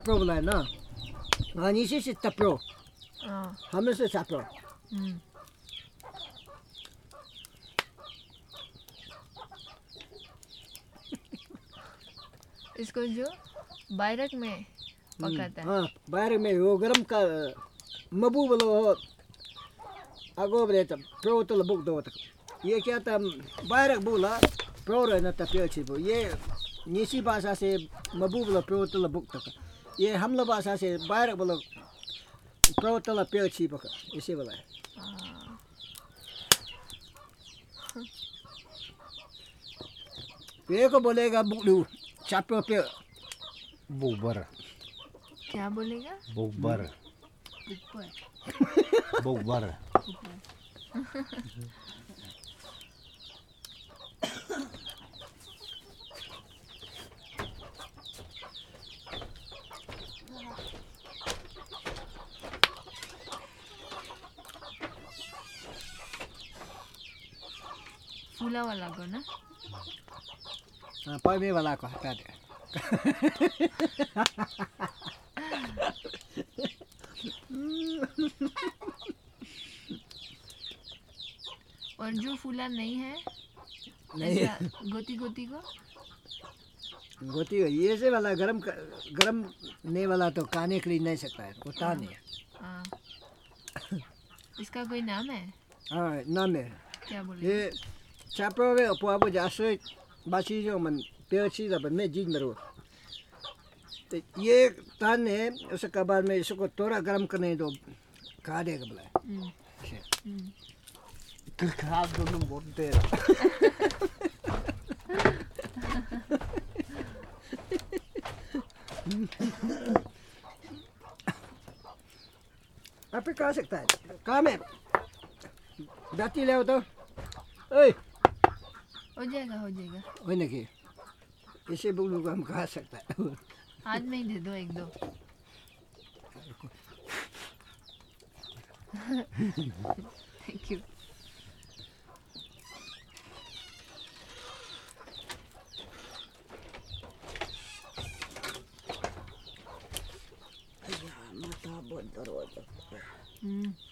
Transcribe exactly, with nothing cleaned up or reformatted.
Pro बोला है ना, हाँ नीचे से तप्रो, हाँ हमें से तप्रो। हम्म इसको जो बायरक में पकाता है। हाँ बाहर में वो गरम का मबू बोलो आगो बले तब प्रो तो लबुक दो तक ये क्या था बाहर बोला प्रो रहना तपियो छिपो ये नीची भाषा से मबू बोलो प्रो तो लबुक तक ये हम लोग भाषा से बाहर बोलो प्रो तो लपियो छिपो इसी बोला है। हाँ ये को बोलेगा बुकलू चापो पे बुबर क्या बोलेगा? बुबर ऊपर बुबर फूला वाला को ना हाँ पहले वाला को हटा दे। और जो फूला नहीं है नहीं ऐसा गोती गोती को गोती ये से वाला गरम गरम नहीं वाला तो खाने के लिए नहीं सकता है वो ताने है। हाँ इसका कोई नाम है? हाँ नाम है क्या बोले? ये चापो वे अपो अपो जासे बासी जो मन पेची दा बन में जीन मरो तो ये ताने उसके बाद में इसको थोड़ा गरम करने दो खा देगा बोला हम्म हम्म खराब दोनों बहुत देर आप पे खा सकता है काम है दाती ले आओ तो ओए हो जाएगा हो जाएगा ओए नहीं इसे बोलूँ हम खा सकता है हाथ में ही दे दो एक दो। Thank you. माथा बहुत दर्द हम्म